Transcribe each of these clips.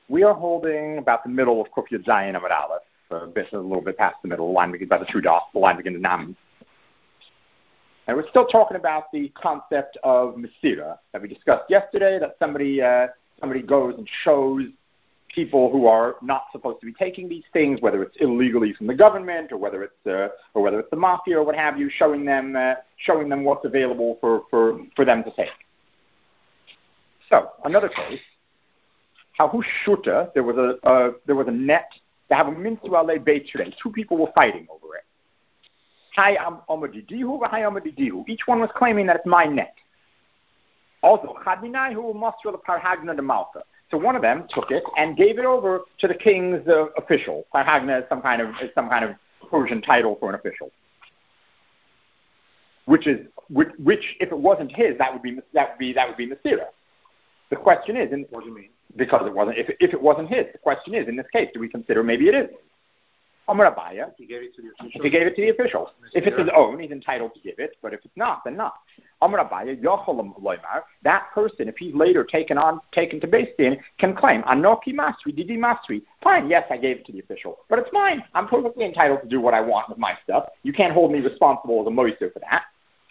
We are holding about the middle of Kuf Yud Zayin Amud Aleph, a little bit past the middle, the line begins by the true dot, the line begins in Nam. And we're still talking about the concept of Mesira that we discussed yesterday, that somebody goes and shows people who are not supposed to be taking these things, whether it's illegally from the government or whether it's the mafia or what have you, showing them what's available for them to take. So another case, how Shuta, there was a net to have a mintu alei beit today. Two people were fighting over it. Hi amadidihu, hi amadidihu. Each one was claiming that it's my net. Also, chadinai hu masra parhagna de malka. So one of them took it and gave it over to the king's official. Parhagna is some kind of Persian title for an official. Which if it wasn't his, that would be Mesira. The question is, what do you mean? Because it wasn't. If it wasn't his, the question is, in this case, do we consider maybe it is? Amar Abaya, he gave it to the official. If he gave it to the official, if it's his own, he's entitled to give it. But if it's not, then not. Amar Abaya, Yocholam Loimar, that person, if he's later taken to Beis Din, can claim Anoki Masri, Didi Masri. Fine, yes, I gave it to the official, but it's mine. I'm perfectly entitled to do what I want with my stuff. You can't hold me responsible as a moiser for that.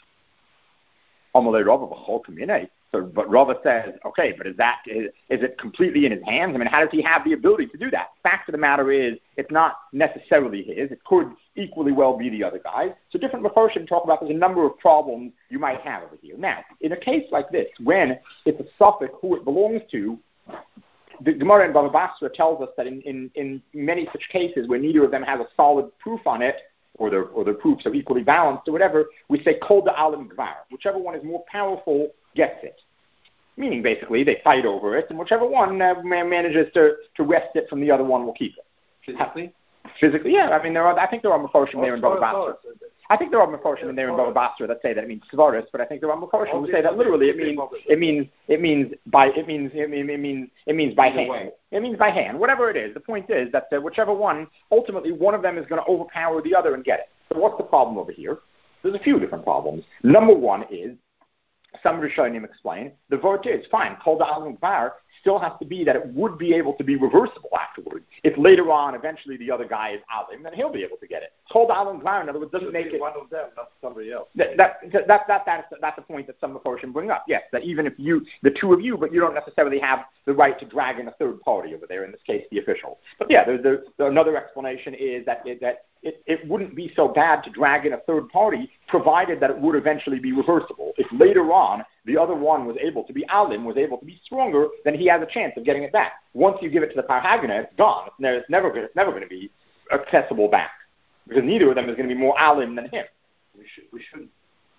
Amalei Rava B'chol Kaminei. So, but Rava says, okay, but is it completely in his hands? I mean, how does he have the ability to do that? Fact of the matter is, it's not necessarily his. It could equally well be the other guy's. So different Mefarshim talk about there's a number of problems you might have over here. Now, in a case like this, when it's a suffix who it belongs to, the Gemara in Bava Basra tells us that in many such cases where neither of them has a solid proof on it, or their proofs are equally balanced or whatever, we say kol da'alim gvar. Whichever one is more powerful gets it. Meaning, basically, they fight over it, and whichever one manages to wrest it from the other one will keep it. Physically, yeah. I mean, I think there are Mefarshim there in Bava Basra. I think there are Mefarshim in there in Bava Basra that say that it means svaris, but I think there are Mefarshim who say that literally it means by hand. It means by hand. Whatever it is, the point is that whichever one, ultimately, one of them is going to overpower the other and get it. So what's the problem over here? There's a few different problems. Number one is, some Rishonim explain, the vort is fine. Kol da'alim gvar still has to be that it would be able to be reversible afterwards. If later on, eventually the other guy is alim, then he'll be able to get it. Kol da'alim gvar, in other words, doesn't make it one of them, not somebody else. That's a point that some Mefarshim bring up. Yes, that even if the two of you, but you don't necessarily have the right to drag in a third party over there. In this case, the official. But yeah, there's another explanation is that it wouldn't be so bad to drag in a third party, provided that it would eventually be reversible. If later on the other one was able to be alim, was able to be stronger, then he has a chance of getting it back. Once you give it to the parhagana, it's gone. It's never going to be accessible back, because neither of them is going to be more alim than him. We should,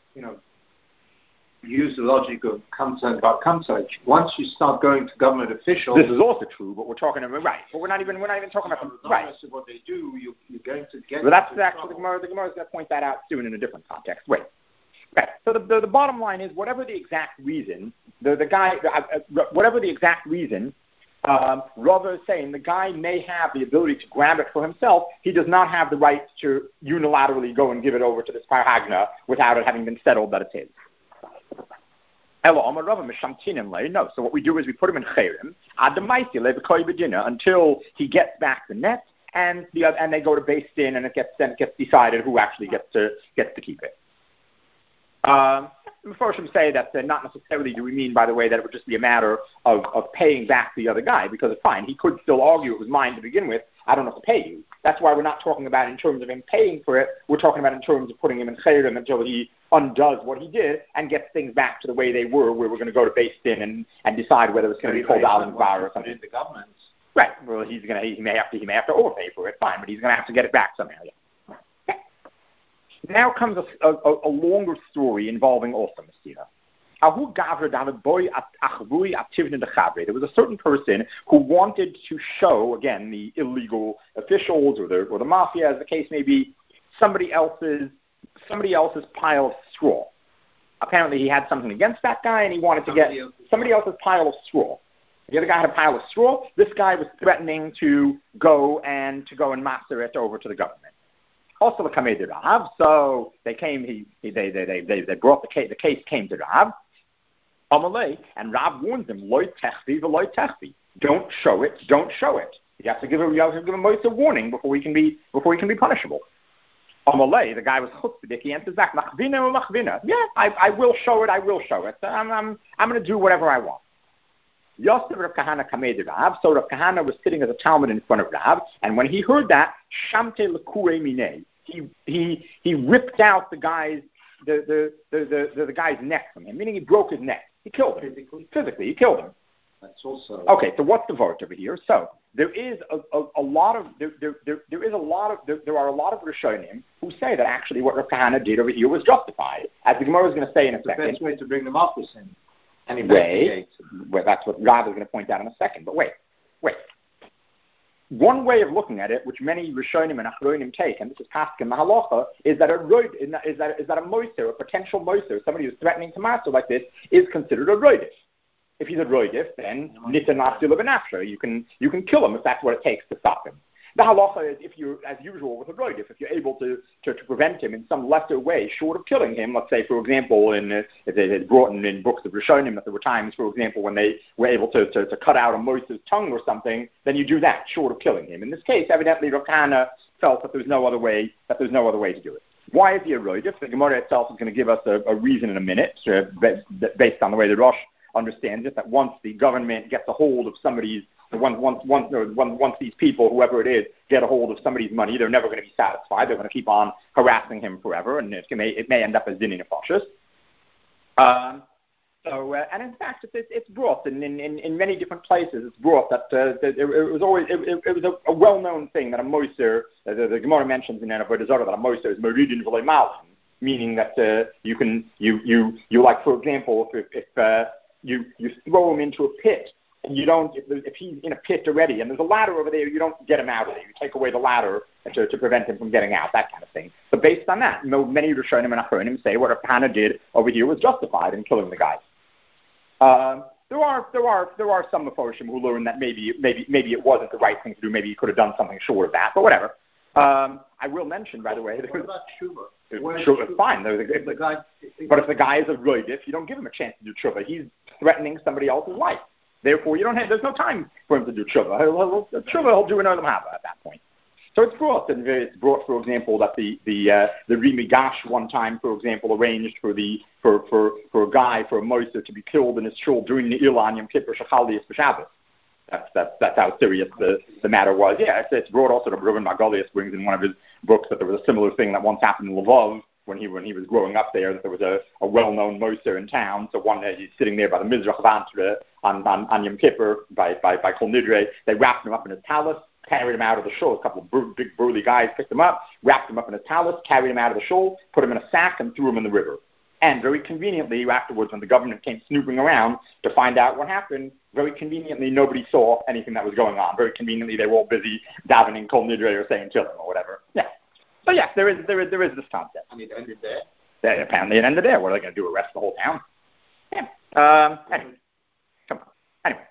use the logic of kamsa. Once you start going to government officials, this is also true, but we're talking about right. But we're not even talking about the right. Of what they do, you're going to get. But that's actually the Gemara is going to point that out soon in a different context. Wait. Right. So the bottom line is, whatever the exact reason, Rava is saying the guy may have the ability to grab it for himself. He does not have the right to unilaterally go and give it over to this parhagna without it having been settled that it's his. No. So what we do is we put him in chayrim until he gets back the net, and they go to Beis Din, and it gets decided who actually gets to keep it. Mefarshim say that not necessarily do we mean, by the way, that it would just be a matter of paying back the other guy, because fine, he could still argue it was mine to begin with, I don't have to pay you. That's why we're not talking about in terms of him paying for it, we're talking about in terms of putting him in chayrim until he undoes what he did and gets things back to the way they were, where we're going to go to Beis Din and decide whether it's going to be called alim gvar or something. The government. Right. Well, he may have to overpay for it, fine, but he's going to have to get it back somehow. Yeah. Now comes a longer story involving also Mesira. There was a certain person who wanted to show, again, the illegal officials or the mafia, as the case may be, somebody else's pile of straw. Apparently he had something against that guy, and he wanted to get somebody else's pile of straw. The other guy had a pile of straw. This guy was threatening to go and master it over to the government. Also, the Kamei de Rav. So they came. They brought the case. The case came to Rav. Amalei, and Rav warned them, "Loy techvi v'loy techvi." Don't show it. Don't show it. You have to give a Moisa a warning before he can be punishable. Amalei, the guy was chutzpahdik. He answers back, machvina or machvina. Yeah, I will show it. I will show it. I'm going to do whatever I want. Yosef Rav Kahana kamei Rav. So Rav Kahana was sitting as a Talmud in front of Rav, and when he heard that, shamte lekure minei, he ripped out the guy's guy's neck from him, meaning he broke his neck. He killed him. Physically, he killed him. That's also okay. So what's the vort over here? So there is a lot of Rishonim who say that actually what Rav Kahana did over here was justified, as the Gemara is going to say in a second. The best way to bring them up is him. Anyway, well, that's what Rav is going to point out in a second. But wait. One way of looking at it, which many Rishonim and Achronim take, and this is Paskin Mahalacha, is that a moiser, a potential moiser, somebody who's threatening to master like this, is considered a roidif. If he's a roidif, then nita nafsila benafsha. You can kill him if that's what it takes to stop him. The halacha is, if you, as usual with a roidif, if you're able to prevent him in some lesser way, short of killing him, let's say, for example, it's brought in books of Rishonim that there were times, for example, when they were able to cut out a moiser's tongue or something, then you do that, short of killing him. In this case, evidently, Rav Kahana felt that there's no other way to do it. Why is he a roidif? The Gemara itself is going to give us a reason in a minute, based on the way the Rosh understands it, that once the government gets a hold of somebody's, once these people, whoever it is, get a hold of somebody's money, they're never going to be satisfied. They're going to keep on harassing him forever, and it may end up as dini nefashos. And in fact, it's brought in many different places. It's brought that it was a well-known thing that a moiser, the Gemara mentions in Avodah Zarah that a moiser is meridin v'lo malchim, meaning that you like, for example, if you throw him into a pit, and you don't, if he's in a pit already, and there's a ladder over there, you don't get him out of there. You take away the ladder to prevent him from getting out, that kind of thing. But based on that, many Rishonim and Achronim say what Rav Kahana did over here was justified in killing the guy. There are some Meforshim who learn that maybe it wasn't the right thing to do. Maybe he could have done something short of that, but whatever. I will mention, by the way, what about Shuvah? Sure, it's fine. But if the guy is a roidif, you don't give him a chance to do tshuva. He's threatening somebody else's life. Therefore, there's no time for him to do tshuva. He'll do another mahava at that point. So it's brought, for example, that the Rimi Gash one time, for example, arranged for a guy, for a moiser, to be killed in his shul during the Ilan Yom Kippur Shachalias B'Shabbos. That's how serious the matter was. Yeah, it's brought also. Reuven Margolius brings in one of his books that there was a similar thing that once happened in Lvov when he was growing up there, that there was a well-known moiser in town. So one day he's sitting there by the Mizrach Vantre on Yom Kippur by Kol Nidre. They wrapped him up in his talus, carried him out of the shul. A couple of big burly guys picked him up, wrapped him up in his talus, carried him out of the shul, put him in a sack, and threw him in the river. And very conveniently, afterwards, when the government came snooping around to find out what happened, very conveniently, nobody saw anything that was going on. Very conveniently, they were all busy davening Kol Nidre or saying Tehillim or whatever. Yeah. So yes, there is this concept. And it ended there? Yeah, apparently it ended there. What are they going to do, arrest the whole town? Yeah. Anyway. Come on. Anyway.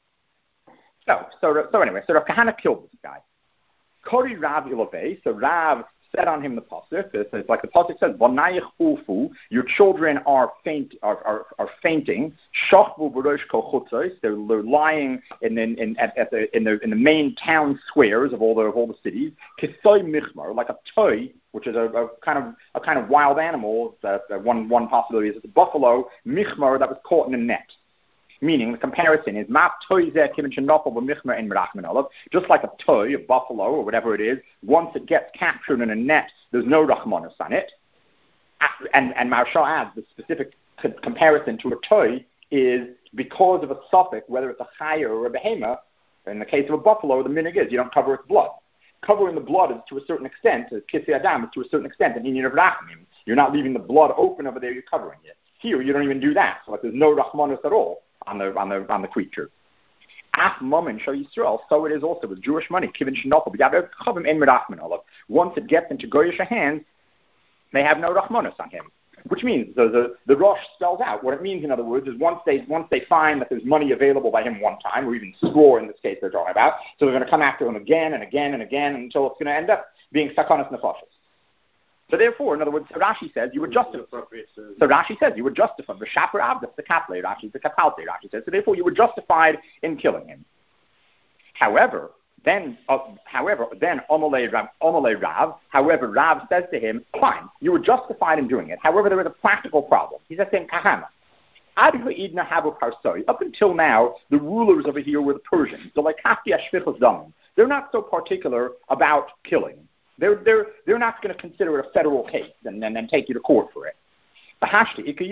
So Rav Kahana killed this guy. Kori Rav Ilavei. So Rav said on him the pasuk. It's like the pasuk says, "Vanayich ufu." Your children are fainting. Shachvu b'rosh kol chutzos. They're lying in the main town squares of all the cities. Kisoy michmar, like a toy, which is a kind of wild animal. One possibility is it's a buffalo michmar that was caught in a net. Meaning, the comparison is just like a toy, a buffalo, or whatever it is. Once it gets captured in a net, there's no rachmanos on it. And Maharsha adds the specific comparison to a toy is because of a suffix, whether it's a chaya or a behema. In the case of a buffalo, the minig is you don't cover its blood. Covering the blood is to a certain extent, kisei adam is to a certain extent, an inyan of rachmim. You're not leaving the blood open over there; you're covering it. Here, you don't even do that. So there's no rachmanos at all on the creature. Af moment show Yisrael, so it is also with Jewish money. Kivin shenopel b'yaveh en merachman olav. Once it gets into goyish hands, they have no rachmanos on him. Which means the Rosh spells out what it means. In other words, is once they find that there's money available by him one time, or even score in this case they're talking about, so they're going to come after him again and again and again until it's going to end up being sakonas nefashos. So therefore, in other words, Rashi says you would justify. So Rashi says you would justify the shaper abdas, the kaple. Rashi, the kapalte. Rashi says so. Therefore, you were justified in killing him. However, then Amalei Rav, however, Rav says to him, fine, you were justified in doing it. However, there was a practical problem. He says to him, Kahana, up until now, the rulers over here were the Persians. They're not so particular about killing. They're not going to consider it a federal case and take you to court for it. Now,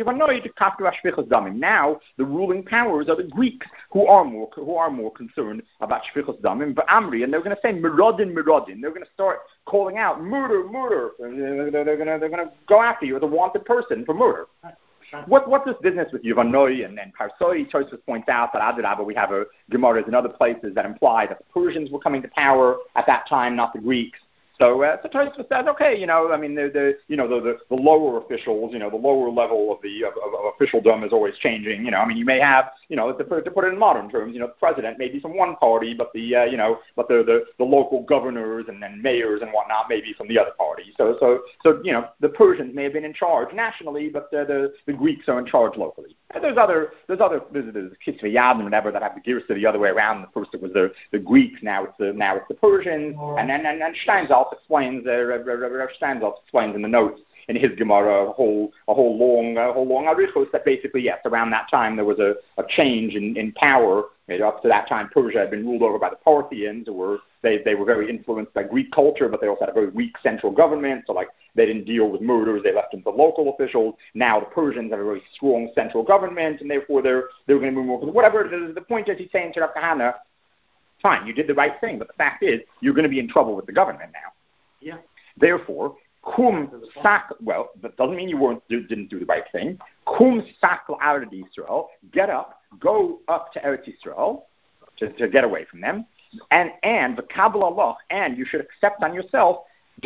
the ruling powers are the Greeks who are more concerned about shvichus damim, but Amri, and they're going to say mirodin. They're going to start calling out murder. They're going to go after you as a wanted person for murder. What's this business with Yevanoi and Parsoi? Tosfos points out that Adrabah, we have a Gemaras in other places that imply that the Persians were coming to power at that time, not the Greeks. So Tosfos says, okay, the lower officials, the lower level of officialdom is always changing. You may have, to put it in modern terms, the president may be from one party, but the local governors and then mayors and whatnot may be from the other party. So the Persians may have been in charge nationally, but the Greeks are in charge locally. And there's Kisvei Yad and whatever that have the gears to the other way around. First it was the Greeks, now it's the Persians, and Steinsaltz explains in the notes in his Gemara a whole long arichos that basically, yes, around that time there was a change in power. Up to that time, Persia had been ruled over by the Parthians, who were very influenced by Greek culture, but they also had a very weak central government. So they didn't deal with murders; they left them to local officials. Now the Persians have a very strong central government, and therefore they're going to move more. Whatever the point is, he's saying to Rav Kahana, fine, you did the right thing, but the fact is you're going to be in trouble with the government now. Yeah. Therefore, that doesn't mean you didn't do the right thing. Kum sak l'Eretz Yisrael, get up, go up to Eretz Yisrael to get away from them, and v'kabel Allah, and you should accept on yourself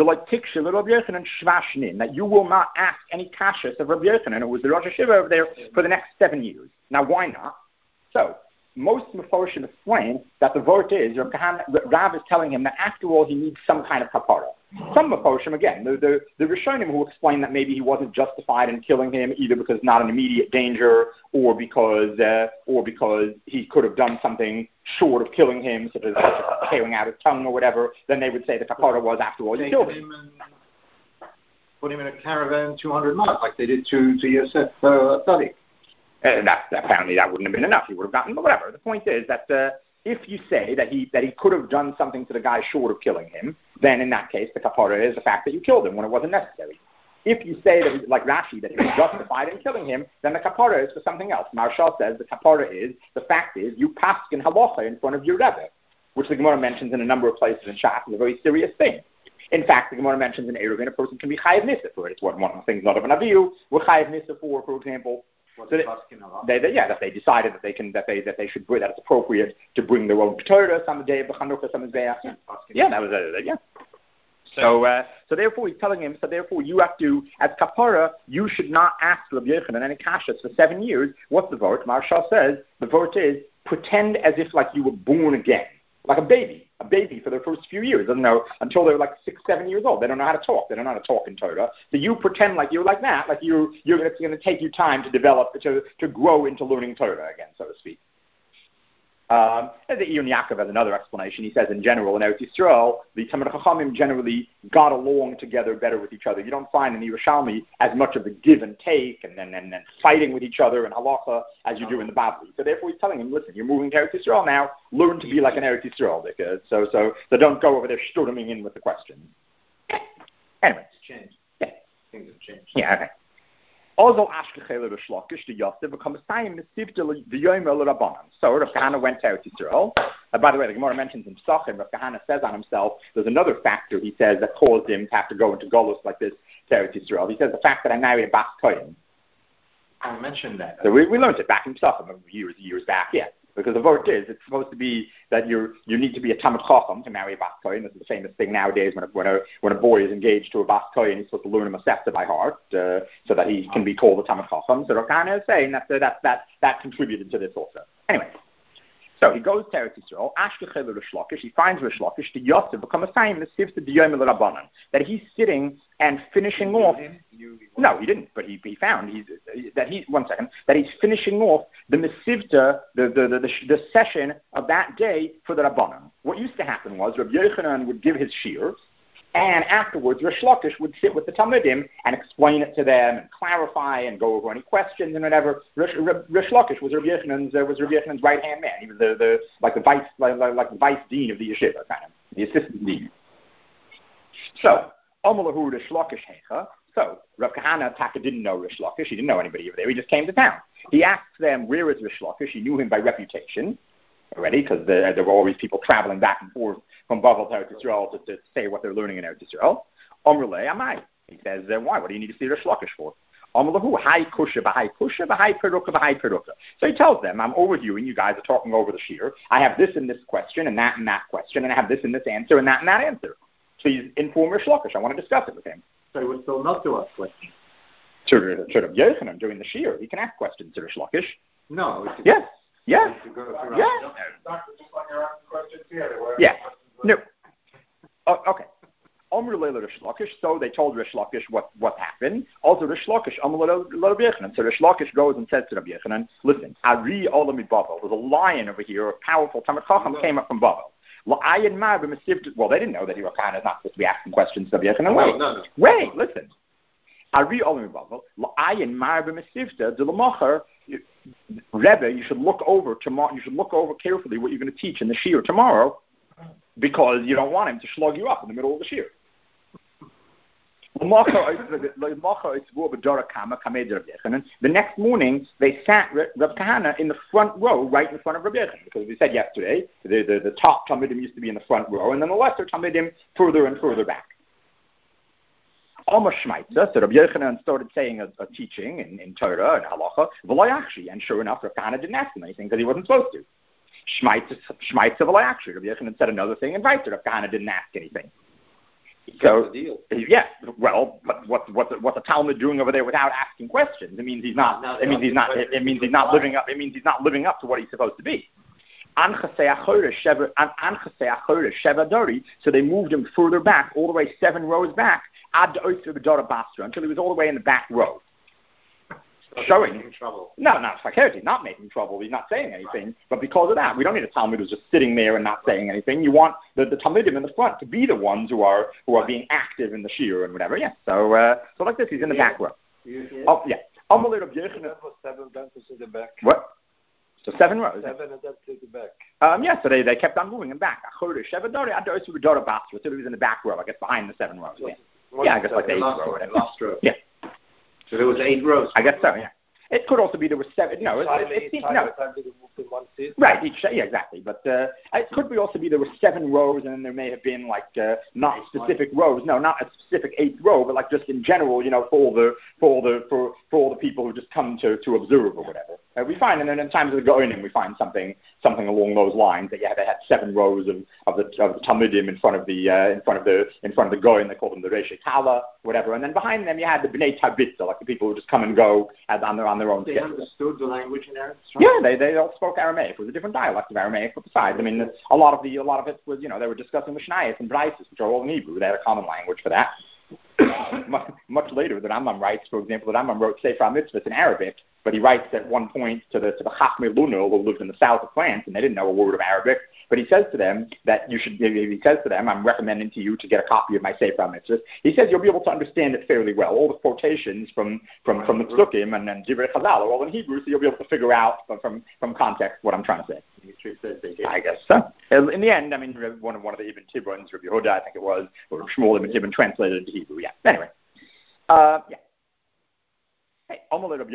that you will not ask any kashas of Rabbi Yochanan, who was the Rosh Hashiva over there for the next 7 years. Now, why not? So, most Meforshim explain that the vote is, Rav is telling him that after all he needs some kind of kapara. Some Meforshim, again, the Rishonim who explain that maybe he wasn't justified in killing him either because not an immediate danger or because he could have done something short of killing him, such as tearing out his tongue or whatever, then they would say the kapara was after all you killed him. Put him in a caravan 200 miles like they did to Yosef Tzadik. Apparently that wouldn't have been enough. He would have gotten, but whatever. The point is that if you say that he could have done something to the guy short of killing him, then in that case the kapara is the fact that you killed him when it wasn't necessary. If you say that, like Rashi, that he was justified in killing him, then the kapara is for something else. Marshal says the kapara is, the fact is, you paskin halacha in front of your Rebbe, which the Gemara mentions in a number of places in Shas is a very serious thing. In fact, the Gemara mentions in Eruvin a person can be chayiv nisa for it. It's one of the things not of an aviu. We're chayiv nisa for example. So they decided that it's appropriate to bring their own Torah on the day of the Chanukah Samizbeach. Yeah, that was it. Yeah. So therefore he's telling him. So therefore you have to, as kapara, you should not ask Rabbi Yochanan any kashas for 7 years. What's the vote? Marshal says the vote is pretend as if like you were born again, like a baby for their first few years. Doesn't know until they're like 6-7 years old. They don't know how to talk. They don't know how to talk in Torah. So you pretend like you're like that, like it's going to take you time to develop, to grow into learning Torah again, so to speak. The Iyun Yaakov has another explanation. He says in general in Eretz Yisrael, the Talmid Chachamim generally got along together better with each other. You don't find in the Yerushalmi as much of the give and take and then fighting with each other and halacha as you do in the Bavli. So therefore he's telling him, listen, you're moving to Eretz Yisrael now, learn to be like an Eretz Yisrael. So don't go over there storming in with the questions. Anyway. It's changed. Yeah. Things have changed. Yeah, okay. Also, Ashkechele Rishlakish, the Yosef, becomes time the Yoimel Rabbanan. So Rav Kahana went to Eretz Yisrael. By the way, the Gemara mentions in Psachim, Rav Kahana says on himself, there's another factor, he says, that caused him to have to go into Golus like this to Eretz Yisrael. He says the fact that I married a Bas Kohen. I mentioned that. So we learned it back in Psachim years back, yeah. Because the vote is, it's supposed to be that you need to be a Talmid Chacham to marry a Bas Kohen. This is the famous thing nowadays when a boy is engaged to a Bas Kohen, he's supposed to learn a Masechta by heart so that he can be called a Talmid Chacham. So Rav Kahana is saying that contributed to this also. Anyway, So he goes to Eretz Yisrael, Ashkechel Rish Lakish, he finds Rish Lakish, the Yosef become a sign in the Sivta D'Yom Rabbanan, that he's sitting and finishing off. No, he didn't, but he found that he's finishing off the Mesivta, the session of that day for the Rabbanan. What used to happen was Rabbi Yochanan would give his shiur, and afterwards, Rish Lakish would sit with the Talmidim and explain it to them and clarify and go over any questions and whatever. Rish Lakish was Rabbi Yochanan's right hand man. He was the vice dean of the yeshiva, kind of the assistant dean. So Amalahu Rish Lakish Hecha. So Rav Kahana Taka didn't know Rish Lakish. He didn't know anybody over there. He just came to town. He asked them, "Where is Rish Lakish?" He knew him by reputation already, because there were always people traveling back and forth from Bavel to Eretz Yisrael to say what they're learning in Eretz Yisrael. Amrulei Amai. He says, why? What do you need to see Rish Lakish for? Amrullahu, Hai Kusha, Bahai Kusha, Bahai Peruka, Bahai Peruka. So he tells them, I'm overviewing, you guys are talking over the shiur. I have this and this question and that question, and I have this and this answer and that answer. Please inform Rish Lakish. I want to discuss it with him. So he would still not to ask questions. Should have Yochanan during the shiur. He can ask questions to Rish Lakish. No. Yes. Yeah. Yeah. Doctor, just like you're asking questions here. Yeah. No. Oh, okay. Rish Lakish. So they told Rish Lakish what happened. Also, Rish Lakish, Rabbi Yochanan. So Rish Lakish goes and says to Rabbi Yochanan, listen, Ari Olami Bavel. There's a lion over here, a powerful Talmid Chacham came up from Bavel. Well, they didn't know that Rav Kahana is not supposed to be asking questions to Rabbi Yochanan. No. Wait, listen. Ari Olami Bavel. La'ayin Mar b'Mesivta D'Lamacher. Rebbe, you should look over tomorrow. You should look over carefully what you're going to teach in the shiur tomorrow, because you don't want him to slug you up in the middle of the shiur. The next morning, they sat Rav Kahana in the front row, right in front of Rabbi Yochanan, because we said yesterday the top Talmidim used to be in the front row, and then the lesser Talmidim further and further back. Almost Shmaitza, so Rabbi Yochanan started saying a teaching in Torah and Halacha, V'layachshi, and sure enough, Rav Kahana didn't ask him anything because he wasn't supposed to. Shmaitza V'layachshi, Rabbi Yochanan said another thing, and vice Rav Kahana didn't ask anything. So, yeah, well, but what's the Talmud doing over there without asking questions? It means he's not living up to what he's supposed to be. So they moved him further back, all the way 7 rows back, until he was all the way in the back row. Showing trouble. No, not security, not making trouble. He's not saying anything. But because of that, we don't need a Talmud who's just sitting there and not saying anything. You want the Talmudim in the front to be the ones who are being active in the shiur and whatever. Yeah. So like this, he's in the back row. Oh yeah. What? So 7 rows. 7 and then to the back. Yeah, so they kept on moving him back. So he was in the back row, I guess, behind the 7 rows. Yeah, I guess like the 8th row. Last row. Yeah. So there was 8 rows. I guess so, yeah. It could also be there were 7. No, right. Yeah, exactly. But it could be also be there were 7 rows, and then there may have been like not specific rows. No, not a specific 8th row, but like just in general, for all the people who just come to observe or whatever. We find, and then in times of the Goinim, we find something along those lines that they had 7 rows of the Talmudim in front of the Goin. They called them the Reish Tala, whatever, and then behind them you had the Bnei Tabitza, like the people who just come and go on their own schedule. They understood the language in Eretz Yisrael? Yeah, they all spoke Aramaic. It was a different dialect of Aramaic, but besides, I mean, a lot of it was, they were discussing Mishnayos and Braisos, which are all in Hebrew. They had a common language for that. much later, the Rambam writes, for example, the Rambam wrote Sefer HaMitzvot in Arabic, but he writes at one point to the Chachmei Lunel, who lived in the south of France, and they didn't know a word of Arabic, but he says to them that I'm recommending to you to get a copy of my Sefer HaMitzvot. He says you'll be able to understand it fairly well. All the quotations from the Psukim and Divrei Chazal are all in Hebrew, so you'll be able to figure out from context what I'm trying to say. I guess so. In the end, I mean, one of the Ibn Tibuns, Rabbi Yehuda, I think it was, or Shmuel Ibn Tibun translated into Hebrew. Yeah. Anyway, yeah. Hey, look at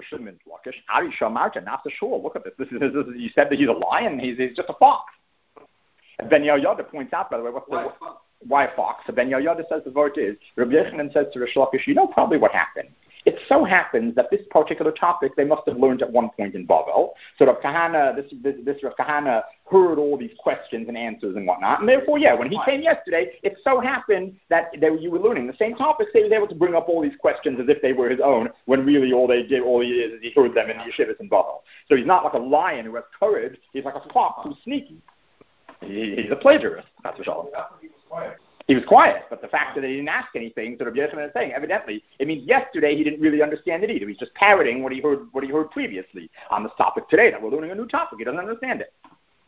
this. This is you said that he's a lion. He's just a fox. And Ben Yehoyada points out, by the way, why a fox? So Ben Yehoyada says the word is Rabbi Yochanan says to Rish Lakish, you know probably what happened. It so happens that this particular topic they must have learned at one point in Bavel. So Rav Kahana, this Rav Kahana heard all these questions and answers and whatnot, and therefore, when he came yesterday, it so happened that you were learning the same topics. He was able to bring up all these questions as if they were his own, when really all he is he heard them in the yeshivas in Bavel. So he's not like a lion who has courage. He's like a fox who's sneaky. He's a plagiarist. That's for sure. He was quiet, but the fact that he didn't ask anything, sort of Yochanan is saying, evidently, it means yesterday he didn't really understand it either. He's just parroting what he heard previously on this topic today, that we're learning a new topic. He doesn't understand it.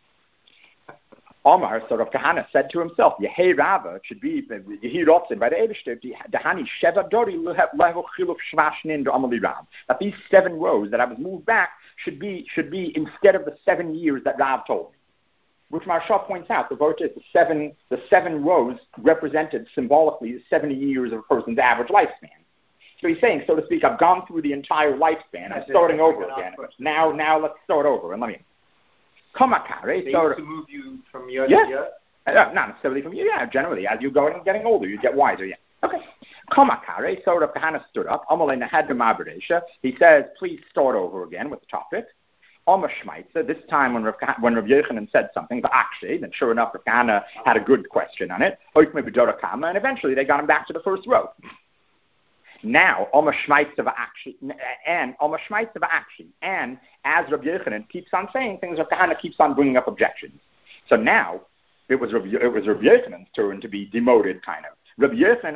Omar, so Rav Kahana said to himself, Yehei Rava, it should be, Yehi Rotzen, by the Eibishter, Dahani Sheva Dori Level Chiluf Shvashnin Amali Rav, that these 7 rows that I was moved back should be instead of the 7 years that Rav told me. Which Maharsha points out, the Vart is the seven rows represented symbolically the 70 years of a person's average lifespan. So he's saying, so to speak, I've gone through the entire lifespan. I'm starting over again. Now let's start over. And let me... Kamakare. They used to move you from year to year? Not necessarily from year, generally. As you go and getting older, you get wiser, Okay. Kamakare. So Rav Kahana stood up. He says, please start over again with the topic. This time when Rav Yochanan said something, but actually, then sure enough, Rav Kahana had a good question on it, and eventually they got him back to the first row. Now, and as Rav Yochanan keeps on saying things, Rav Kahana keeps on bringing up objections. So now, it was Rav Yochanan's turn to be demoted, kind of. Rav Yochanan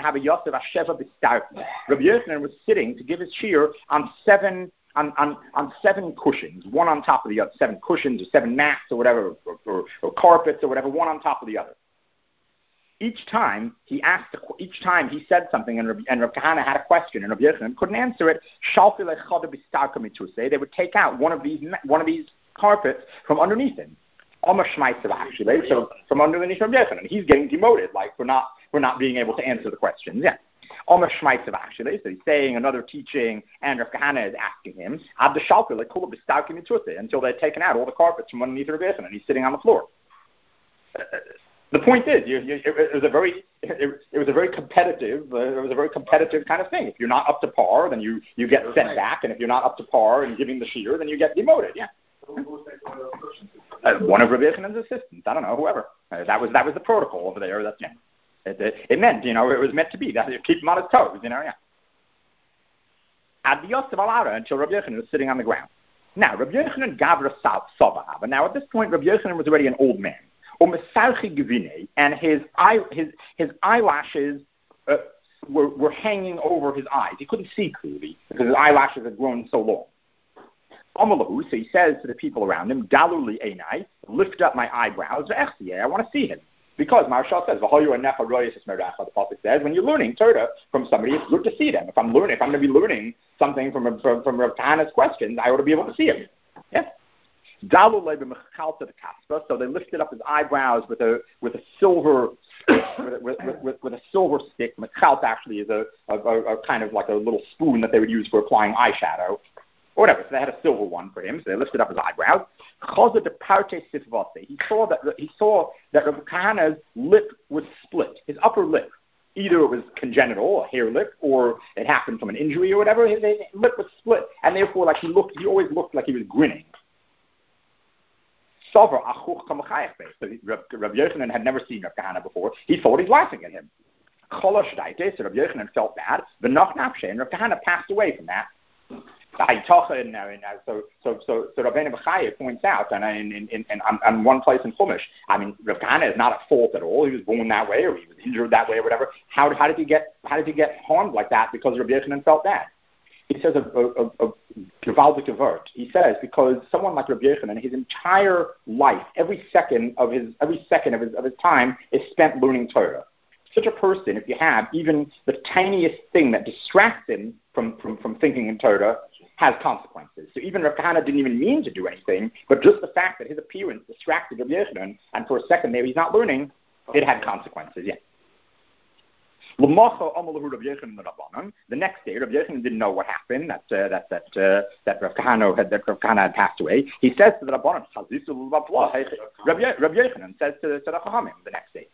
was sitting to give his shir on 7 cushions, one on top of the other, 7 cushions or 7 mats or whatever, or carpets or whatever, one on top of the other. Each time he said something, and Rav Kahana had a question, and Rav Yochanan couldn't answer it. They would take out one of these carpets from underneath him. Actually, so from underneath Rav Yochanan, he's getting demoted, like for not being able to answer the questions. Yeah. Actually, so he's saying another teaching, and Rav Kahana is asking him, until they've taken out all the carpets from underneath Rav Yochanan, and he's sitting on the floor. The point is, it was a very competitive kind of thing. If you're not up to par, then you get sent back, and if you're not up to par in giving the shiur, then you get demoted. Yeah. One of Rav Yochanan's assistants. I don't know, whoever. That was the protocol over there. That's It meant, it was meant to be that keep him on his toes, yeah. At the Yosef Alara until Rabbi Yochanan was sitting on the ground. Now, Rabbi Yochanan Gavra Saba. But now at this point, Rabbi Yochanan was already an old man. And his eyelashes were hanging over his eyes. He couldn't see clearly because his eyelashes had grown so long. So he says to the people around him, Daluli Einai, lift up my eyebrows, I want to see him. Because Maharsha says, the Prophet says, when you're learning Torah from somebody, it's good to see them. If I'm going to be learning something from Rav Kahana's questions, I ought to be able to see him. Yeah. So they lifted up his eyebrows with a silver with a silver stick. Mechalt actually is a kind of like a little spoon that they would use for applying eyeshadow. Or whatever, so they had a silver one for him, so they lifted up his eyebrows. He saw that Rav Kahana's lip was split, his upper lip. Either it was congenital, a hair lip, or it happened from an injury or whatever. His lip was split, and therefore, he always looked like he was grinning. So Rav Yochanan had never seen Rav Kahana before. He thought he's laughing at him. So Rav Yochanan felt bad. And Rav Kahana passed away from that. So Rabbeinu B'chaya points out, and on one place in Chumash, Rav Kahana is not at fault at all. He was born that way, or he was injured that way, or whatever. How did he get harmed like that? Because Rabbi Yochanan felt bad. He says a gewaltige Wort. He says because someone like Rabbi Yochanan, his entire life, every second of his time is spent learning Torah. Such a person, if you have even the tiniest thing that distracts him from thinking in Torah, has consequences. So even Rav Kahana didn't even mean to do anything, but just the fact that his appearance distracted Rabbi Yochanan, and for a second there he's not learning, it had consequences, yeah. The next day, Rabbi Yochanan didn't know what happened, that Rav Kahana had passed away. He says to the Rabbanan, Rabbi Yochanan says to the Chachamim the next day,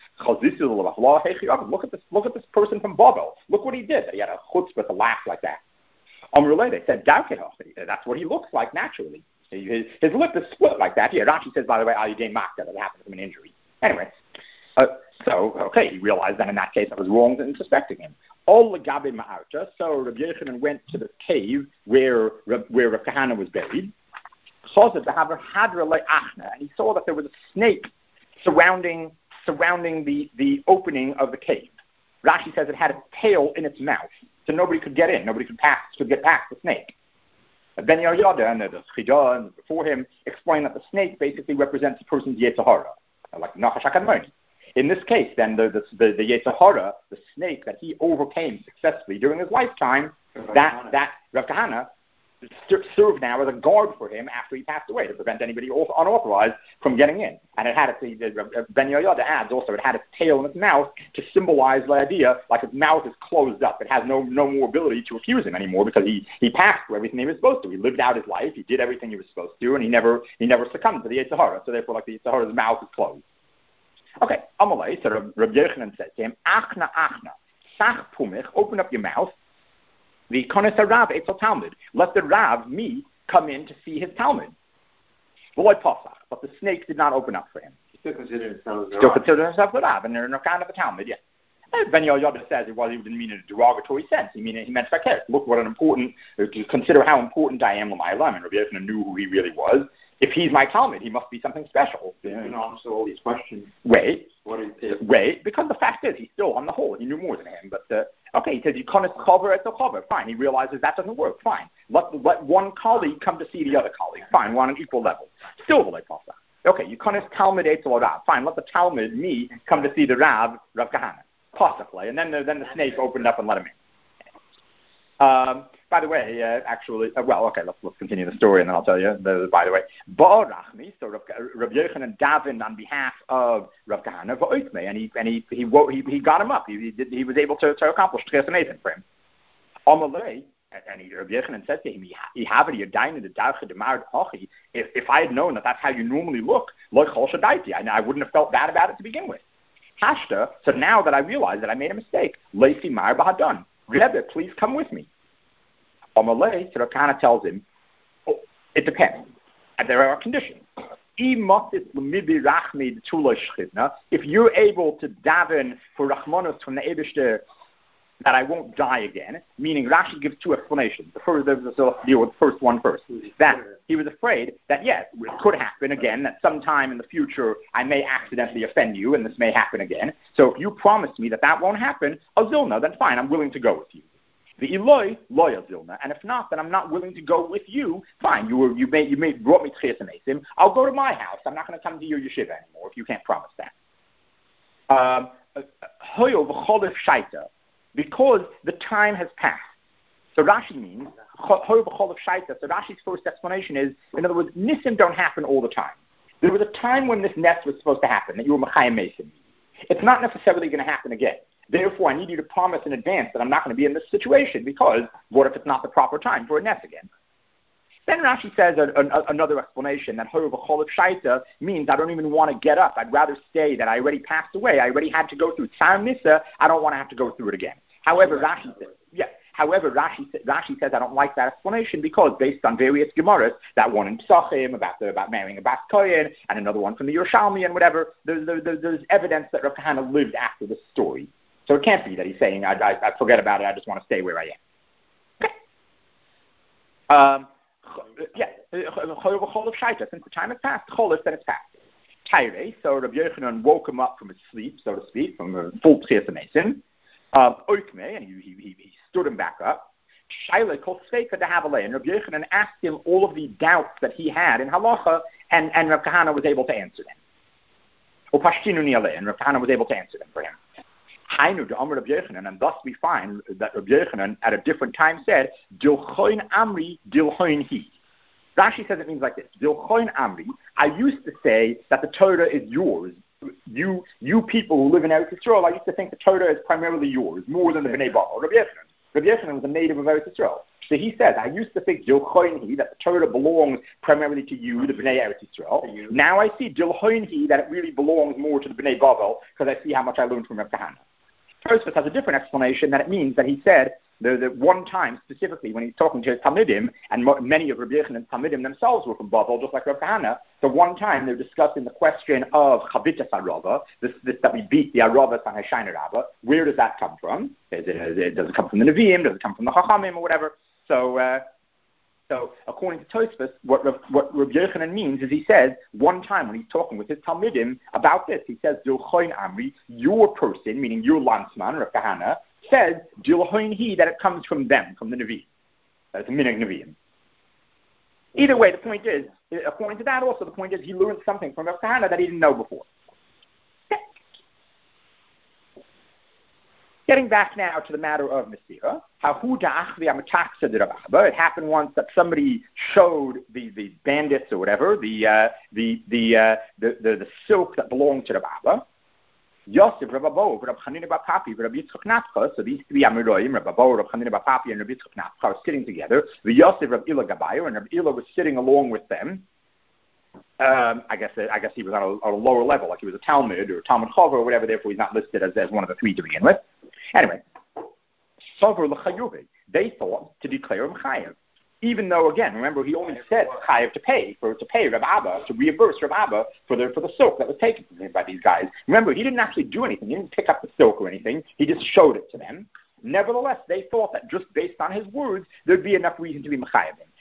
look at this person from Babel. Look what he did. He had a chutzpah to laugh like that. Amrullah, they said, that's what he looks like naturally. His lip is split like that. Yeah, Rashi says, by the way, Al-Yudin Makta, that happened from an injury. Anyway, he realized that in that case I was wrong in suspecting him. All the Gabi Ma'arta, so Rabbi Yochanan went to the cave where Rav Kahana was buried, and he saw that there was a snake surrounding the opening of the cave. Rashi says it had a tail in its mouth, so nobody could get in, nobody could get past the snake. Ben Yehoyada and the Chidah and before him explained that the snake basically represents a person's Yetzer Hara, like Nachash HaKadmoni. In this case, then, the Yetzer Hara, the snake that he overcame successfully during his lifetime, that Rav Kahana served now as a guard for him after he passed away to prevent anybody unauthorized from getting in. And it had Ben Yehoyada adds also, it had its tail in its mouth to symbolize the idea like his mouth is closed up. It has no more ability to accuse him anymore because he passed through everything he was supposed to. He lived out his life. He did everything he was supposed to, and he never succumbed to the Yetzer Hara. So therefore, like the Yetzer Hara's mouth is closed. Okay, Amalei, so Rabbi Yochanan said to him, Achna, Sach Pumich, open up your mouth. The Kones Rav Eitzel Talmud. Let the Rav, me, come in to see his Talmud. But the snake did not open up for him. He still considered himself the Rav, and they're no kind of a Talmud, yeah. Ben Yehoyada says he didn't mean in a derogatory sense. He meant fakir. Look what consider how important I am l'mayla. And Rabbi Yochanan knew who he really was. If he's my Talmud, he must be something special. You can answer all these questions. Wait, because the fact is, he's still on the whole. He knew more than him, but he says you can't cover it, so cover. Fine. He realizes that doesn't work. Fine. Let one colleague come to see the other colleague. Fine. We're on an equal level. Still the Pasa. Okay, you can't Talmud Eitzel Rav. Fine. Let the Talmud, me, come to see the Rav Kahana. Possibly. And then the snake opened up and let him in. By the way, let's continue the story and then I'll tell you. By the way, Ba'arachmi, so Rabbi Yochanan davened on behalf of Rav Kahana, and he got him up. He was able to accomplish Tchias Nathan for him. Amalei, and Rabbi Yochanan said to him, if I had known that that's how you normally look, I wouldn't have felt bad about it to begin with. Hashta, so now that I realize that I made a mistake, Leisi Mar Bahadon, Rebbe, please come with me. Amalei, so Rav Kahana tells him, it depends. And there are conditions. If you're able to daven for Rachmanos from the Eibishter that I won't die again, meaning Rashi gives two explanations. The first, deal with the first one first. That he was afraid that, yes, it could happen again, that sometime in the future I may accidentally offend you, and this may happen again. So if you promise me that won't happen, Azilna, then fine, I'm willing to go with you. The Eloi, loyal Zilna, and if not, then I'm not willing to go with you. Fine, you brought me Tchias Amesim. I'll go to my house. I'm not going to come to your yeshiva anymore if you can't promise that. Because the time has passed. So Rashi means so Rashi's first explanation is, in other words, Nisim don't happen all the time. There was a time when this nest was supposed to happen, that you were Mechayim Mesim. It's not necessarily going to happen again. Therefore, I need you to promise in advance that I'm not going to be in this situation, because what if it's not the proper time for a nest again? Then Rashi says another explanation, that Hoyo V'chol Shaita means I don't even want to get up. I'd rather stay, that I already passed away. I already had to go through Tzar Nisa. I don't want to have to go through it again. However, Rashi says I don't like that explanation because based on various Gemaras, that one in Psachim about marrying a Bas Kohen, and another one from the Yerushalmi and whatever, there's evidence that Rav Kahana lived after this story. So it can't be that he's saying, I forget about it, I just want to stay where I am. Okay. Since the time has passed, Cholis, then it's passed. Tairei, so Rabbi Yochanan woke him up from his sleep, so to speak, from a full Tchias Amesim. Oikme, and he stood him back up. Shaila called Sveika de Havalei, and Rabbi Yochanan asked him all of the doubts that he had in halacha, and Rav Kahana was able to answer them. And Rav Kahana was able to answer them for him. Hainu de Amr Rabbi Yochanan, and thus we find that Rabbi Yochanan at a different time said, Dilchoin Amri, Dilchoin He. Rashi says it means like this, Dilchoin Amri, I used to say that the Torah is yours. You people who live in Eretz Yisrael, I used to think the Torah is primarily yours, more than the Bnei Baal. Rabbi Yochanan was a native of Eretz Yisrael. So he says, I used to think Dilchoin that the Torah belongs primarily to you, the Bnei Eretz Yisrael. Now I see Dilchoin that it really belongs more to the Bnei Baal, because I see how much I learned from Rav Kahana. Tosfos has a different explanation, that it means that he said, The one time specifically when he's talking to his Talmidim, and many of Rabbi Yochanan's Talmidim themselves were from Bavel, just like Rav Kahana. The one time they're discussing the question of Chavitas Arava, this that we beat the Arava Sanhashina Rabba. Where does that come from? Does it come from the Nevi'im? Does it come from the Chachamim or whatever? So according to Tosfos, what Rabbi Yochanan means is he says one time when he's talking with his Talmidim about this, he says Dilchoin Amri, your person, meaning your landsman, Rav Kahana, says Dilchoin he, that it comes from them, from the Nevi'im. It's a Minhag Nevi'im. Either way, the point is, according to that also, the point is he learned something from Rav Kahana that he didn't know before. Getting back now to the matter of Mesira, it happened once that somebody showed the bandits or whatever the silk that belonged to the Abba. Yosef, Rabbi Bo, Rabbi Chanina Bar Papi, Rabbi Yitzchak Nafcha, so these three Amiroyim, Rabbi Bo, Rabbi Chanina Bar Papi, and Rabbi Yitzchak Nafcha are sitting together. The Yosef, Rabbi Ila Gabayo, and Rabbi Ila was sitting along with them. I guess he was on a lower level, like he was a Talmud or Talmud Chava or whatever, therefore he's not listed as one of the three to begin with. Anyway, they thought to declare him chayav, even though again, remember he only said chayav to pay Reb Abba, to reimburse Reb Abba for the silk that was taken from him by these guys. Remember, he didn't actually do anything; he didn't pick up the silk or anything. He just showed it to them. Nevertheless, they thought that just based on his words, there'd be enough reason to be mechayav him.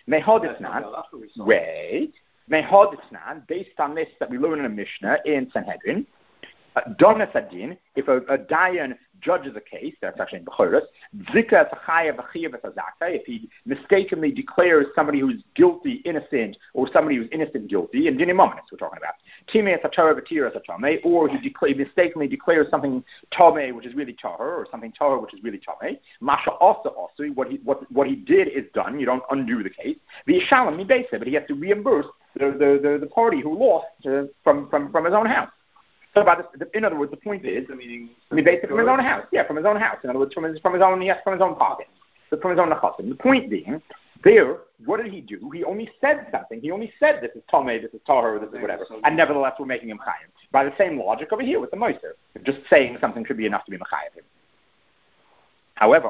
Mehoditznan, based on this that we learn in a Mishnah in Sanhedrin, Donas Adin, if a Dayan judges a case, that's actually in Bechoros, Zika Tachayev Achiyev Azaka, if he mistakenly declares somebody who's guilty innocent, or somebody who's innocent guilty, and Dinim Ominous we're talking about, Timei Satara Batira Satame, or he mistakenly declares something Tame which is really Tahar, or something Tahar which is really Tame, Masha also, what he did is done, you don't undo the case, the Yishalem Mibesa, but he has to reimburse the party who lost from his own house. So in other words, the point is, basically from his own house. Yeah, from his own house. In other words, from his own pocket. So from his own nechasim. The point being, there, what did he do? He only said something. He only said this is Tomei, this is Tahar, this is whatever. And nevertheless, we're making him chayim. By the same logic over here with the Moser. Just saying something should be enough to be mechayim him. However,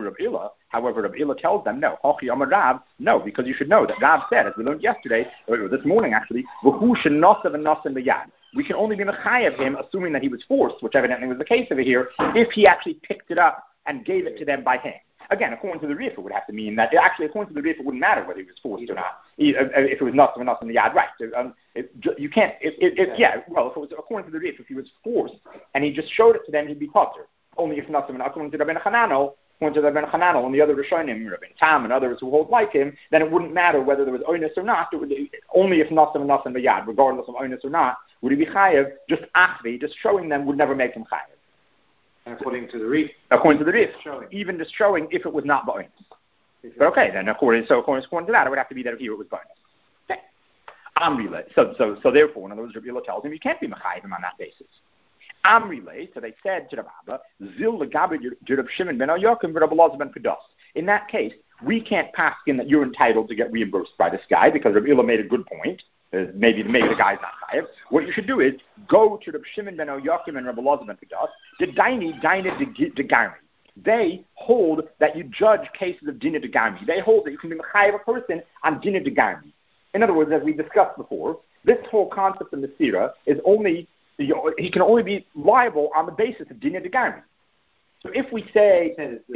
Rab Ila tells them, no, Hochi Amar Rav, no, because you should know that Rav said, as we learned yesterday, or this morning actually, V'hu shenosav and nosim b'yad. We can only be mechayev him, assuming that he was forced, which evidently was the case over here, if he actually picked it up and gave it to them by hand. Again, according to the Rif, it would have to mean that, according to the Rif, it wouldn't matter whether he was forced or not, if it was nosim and nosim b'yad, right. You can't, if it was according to the Rif, if he was forced and he just showed it to them, he'd be potter. Only if nosim and according to Rabbeinu Hananel, and the other Rishonim, Rabbeinu Tam and others who hold like him, then it wouldn't matter whether there was oinus or not. Only if nosim and nosim b'yad, regardless of oinus or not, would he be chayev. Just achvi, just showing them would never make him chayev. According to the Rif. According to the Rif, even just showing if it was not b'oinus. But okay, then according to that, it would have to be that here it was b'oinus. Okay. Amrile. So therefore, in other words, Rabbi Ila tells him you can't be mechayev him on that basis. Amrile, so they said to the Baba, Zil Lagabi Reb Shimon ben Yochim Reb Elazar ben Pedas. In that case, we can't pass in that you're entitled to get reimbursed by this guy because Reb Ila made a good point. Maybe the guy's not chayev. What you should do is go to Reb Shimon ben Yochim and Reb Elazar ben Pedas. The Daini de Garmi. They hold that you judge cases of Dina de Garmi. They hold that you can be chayev a person on Dina de Garmi. In other words, as we discussed before, this whole concept of Mesira is only he can only be liable on the basis of Dina de Garmi. So if we're saying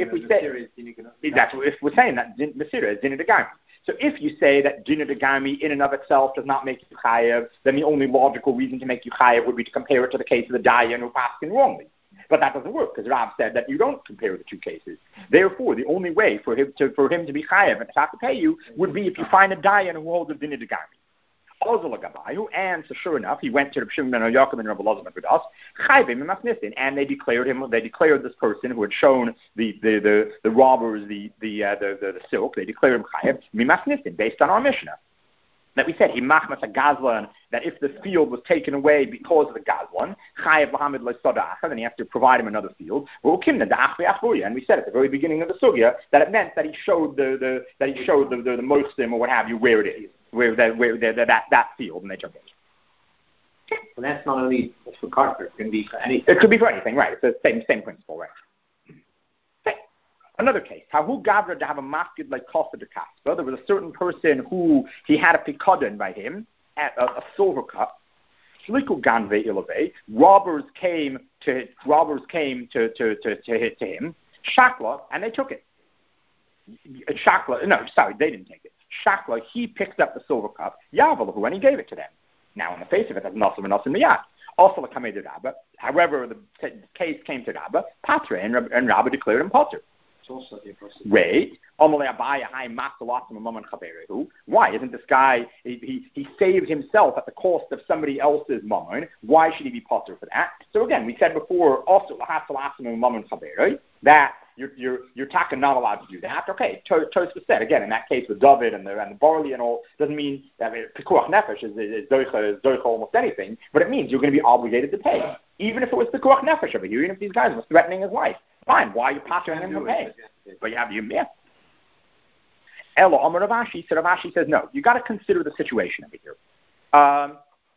that Mesira is Dina de Garmi. So if you say that Dina de Garmi in and of itself does not make you chayev, then the only logical reason to make you chayev would be to compare it to the case of the Dayan who passed in wrongly. But that doesn't work because Rav said that you don't compare the two cases. Therefore, the only way for him to be chayev and to have to pay you would be if you find a Dayan who holds a Dina de Garmi. And so sure enough, he went to Reb Shimon ben Yochim and Reb Elazar ben Pedas, and they declared this person who had shown the robbers the silk. They declared him chayev mimasnisin based on our Mishnah that we said imachmas a gazlan, that if the field was taken away because of the gazlan, chayev lahamid le'sadacha, then he has to provide him another field. And we said at the very beginning of the sugya that it meant that he showed the mochsim or what have you where it is. Where that field, and they took it. Well, that's not only for carpet; it can be for anything. It could be for anything, right? It's the same principle, right? Another case, Hahu Gavra to have a maskid like Kosta de Kaspa. There was a certain person who he had a pikadon by him, a silver cup. Shliku Ganve Ilave. Robbers came to him. Shakla, and they took it. Shakla, no, sorry, they didn't take it. Shakla, he picked up the silver cup, Yavalahu, and he gave it to them. Now, in the face of it, that's Nasim and Nasim Miyad. Also, the Rabba. However, the case came to Rabba, Patra, and Rabba declared him Patra. Wait, why isn't this guy? He saved himself at the cost of somebody else's mammon. Why should he be potter for that? So again, we said before, also that you're talking not allowed to do that. Okay, Tosfos said again in that case with David and the barley and all doesn't mean that pikuach nefesh is doicha almost anything, but it means you're going to be obligated to pay, even if it was pikuach nefesh over here, even if these guys were threatening his life. Fine, why are you pottering him to pay? But you have Ella Amar Ravashi. So Ravashi says no. You got to consider the situation over here.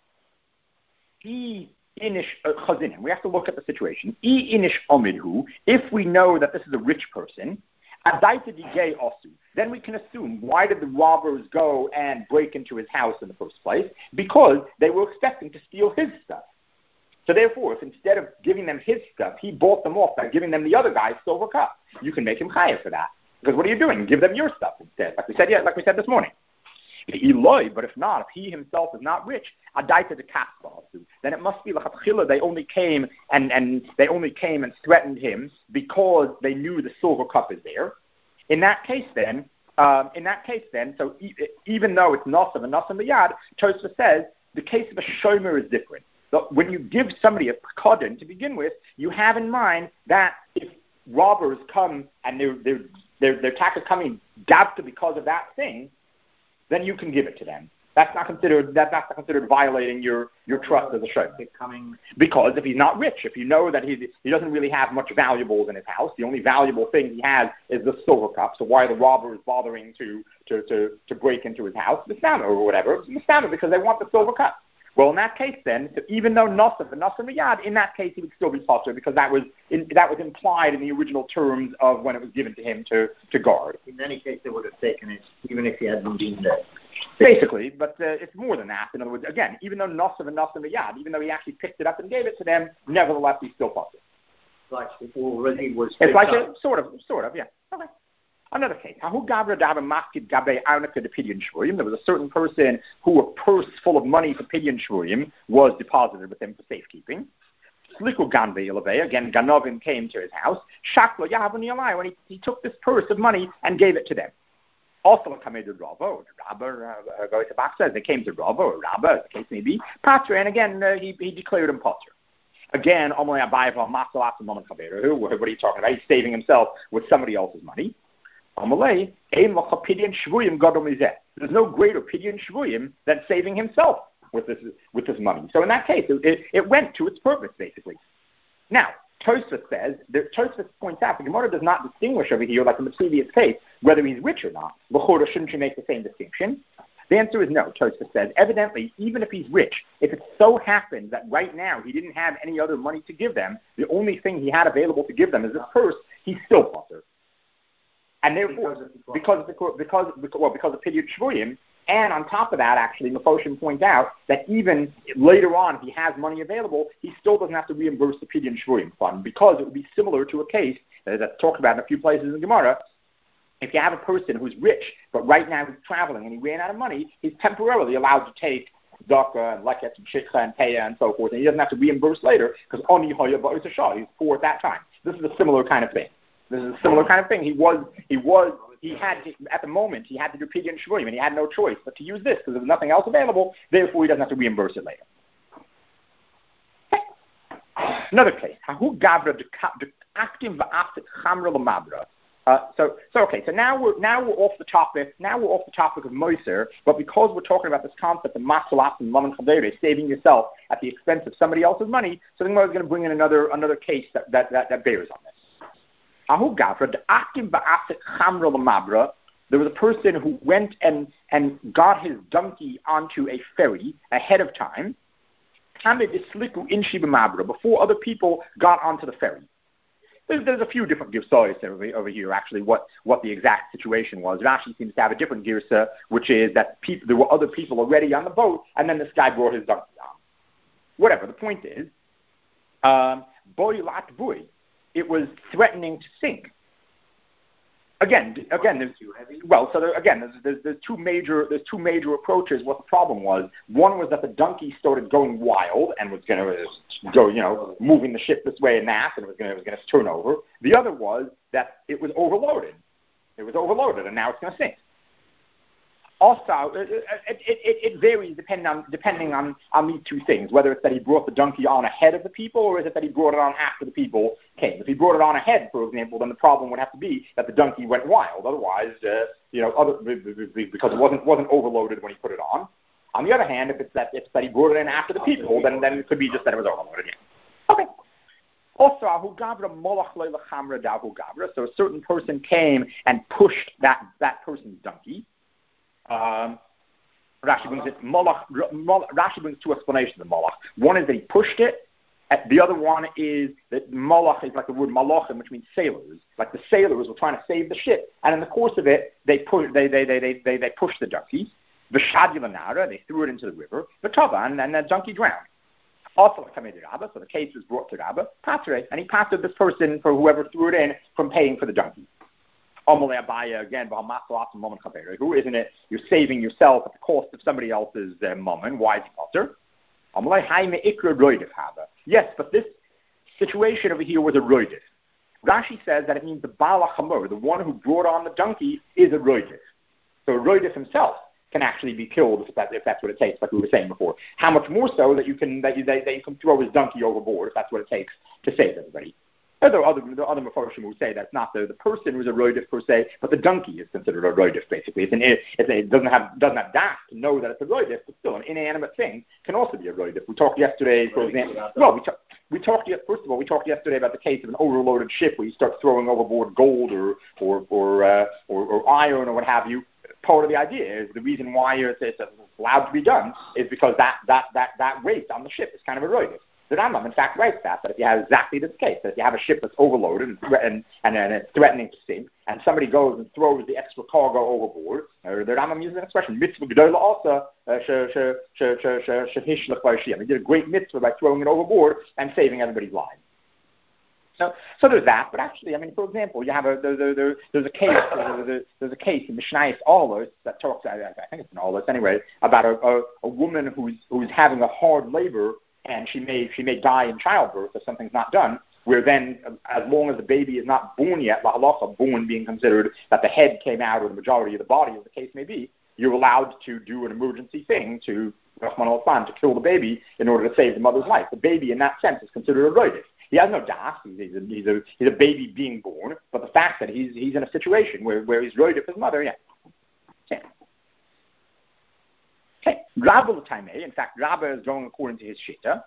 We have to look at the situation. If we know that this is a rich person, then we can assume why did the robbers go and break into his house in the first place? Because they were expecting to steal his stuff. So therefore, if instead of giving them his stuff, he bought them off by giving them the other guy's silver cup, you can make him chayav for that. Because what are you doing? Give them your stuff instead, like we said this morning. But if not, if he himself is not rich, adaita de kaspa, then it must be l'chatchila. They only came and threatened him because they knew the silver cup is there. In that case, then, so even though it's nasav and nasav miyad, Tosfos says the case of a shomer is different. So when you give somebody a pekadon to begin with, you have in mind that if robbers come and their attack is coming dafta because of that thing, then you can give it to them. That's not considered violating your trust as a shomer. Because if he's not rich, if you know that he doesn't really have much valuables in his house, the only valuable thing he has is the silver cup. So why are the robbers bothering to break into his house? Mistama or whatever. Mistama because they want the silver cup. Well, in that case, then, so even though Nasav and Nasav Miyad, in that case, he would still be potter because that was implied in the original terms of when it was given to him to guard. In any case, they would have taken it, even if he hadn't been there. Basically, but it's more than that. In other words, again, even though Nasav and Nasav Miyad, even though he actually picked it up and gave it to them, nevertheless, he's still potter. Like it already was. It's like a sort of, yeah. Okay. Another case. There was a certain person who a purse full of money for pidyon shvurim was deposited with him for safekeeping. Again, Ganovim came to his house. When he took this purse of money and gave it to them. Also, Rabba says they came to Rabba, or Rabba, as the case may be, Patra, and again, he declared him Patra. Again, what are you talking about? He's saving himself with somebody else's money. There's no greater pidyon shvuyim than saving himself with this money. So in that case, it went to its purpose, basically. Now, Tosfos points out, the Gemara does not distinguish over here, like in the previous case, whether he's rich or not. B'chora, shouldn't you make the same distinction? The answer is no. Tosfos says, evidently, even if he's rich, if it so happens that right now he didn't have any other money to give them, the only thing he had available to give them is this purse, he's still potter. And therefore, because of Pidyon Shvuyim, and on top of that, actually, Mefoshim point out that even later on, if he has money available, he still doesn't have to reimburse the Pidyon Shvuyim fund, because it would be similar to a case that's talked about in a few places in Gemara. If you have a person who's rich, but right now he's traveling and he ran out of money, he's temporarily allowed to take Daka and Leket and Shikha and Peya and so forth, and he doesn't have to reimburse later, because Oni Hoya Ba'us Shah, he's poor at that time. This is a similar kind of thing. He had at the moment, he had to do Pidyon Shvuyim, and he had no choice but to use this, because there was nothing else available, therefore he doesn't have to reimburse it later. Another case. So now we're off the topic. Now we're off the topic of Moser, but because we're talking about this concept of Masalat and Maman Chavere, saving yourself at the expense of somebody else's money, so I think we're going to bring in another case that bears on this. There was a person who went and got his donkey onto a ferry ahead of time, before other people got onto the ferry. There's a few different girsas over here, actually, what the exact situation was. Rashi seems to have a different girsa, which is that there were other people already on the boat, and then this guy brought his donkey on. Whatever, the point is, boy lat boy, it was threatening to sink. Again, there's two major approaches. What the problem was, one was that the donkey started going wild and was going to go, moving the ship this way and that, and it was going to turn over. The other was that it was overloaded. And now it's going to sink. Also, it varies depending on these two things, whether it's that he brought the donkey on ahead of the people, or is it that he brought it on after the people came. If he brought it on ahead, for example, then the problem would have to be that the donkey went wild. Otherwise, because it wasn't overloaded when he put it on. On the other hand, if it's that he brought it in after the people, then it could be just that it was overloaded. Yeah. Okay. Also, so a certain person came and pushed that person's donkey. Rashi brings two explanations of Malach. One is that he pushed it. The other one is that Malach is like the word Malachim, which means sailors. Like the sailors were trying to save the ship, and in the course of it, they pushed the donkey. V'shadilanara, they threw it into the river. V'tava, and the donkey drowned. Also, so the case was brought to Rabba, Patre, and he pastored this person, for whoever threw it in, from paying for the donkey. Again, who isn't it? You're saving yourself at the cost of somebody else's mammon. Why is he potter? Yes, but this situation over here was a roidif. Rashi says that it means the Baal HaChamor, the one who brought on the donkey, is a roidif. So a roidif himself can actually be killed if that's what it takes, like we were saying before. How much more so that you can throw his donkey overboard if that's what it takes to save everybody. There are other Mefarshim who say that's not the person who's a roidif per se, but the donkey is considered a roidif basically. It doesn't have das to know that it's a roidif, but still an inanimate thing can also be a roidif. We talked yesterday, for example. Well, we talked yesterday about the case of an overloaded ship where you start throwing overboard gold or iron or what have you. Part of the idea is the reason why it's allowed to be done is because that weight on the ship is kind of a roidif. The Rambam, in fact, writes that if you have exactly this case, that if you have a ship that's overloaded and it's threatening to sink, and somebody goes and throws the extra cargo overboard, the Rambam uses an expression, mitzvah gedola also, he did a great mitzvah by throwing it overboard and saving everybody's lives. So there's that, but actually, for example, you have there's a case in Mishnayos Olos that talks, I think it's in Olos anyway, about a woman who's having a hard labor, and she may die in childbirth if something's not done, where then, as long as the baby is not born yet, la halacha, born being considered that the head came out or the majority of the body, as the case may be, you're allowed to do an emergency thing to kill the baby in order to save the mother's life. The baby, in that sense, is considered a roidif. He has no das. He's a baby being born, but the fact that he's in a situation where he's roidif his mother, yeah. Okay, Rabba l'taimei. In fact, Rabba is going according to his shita.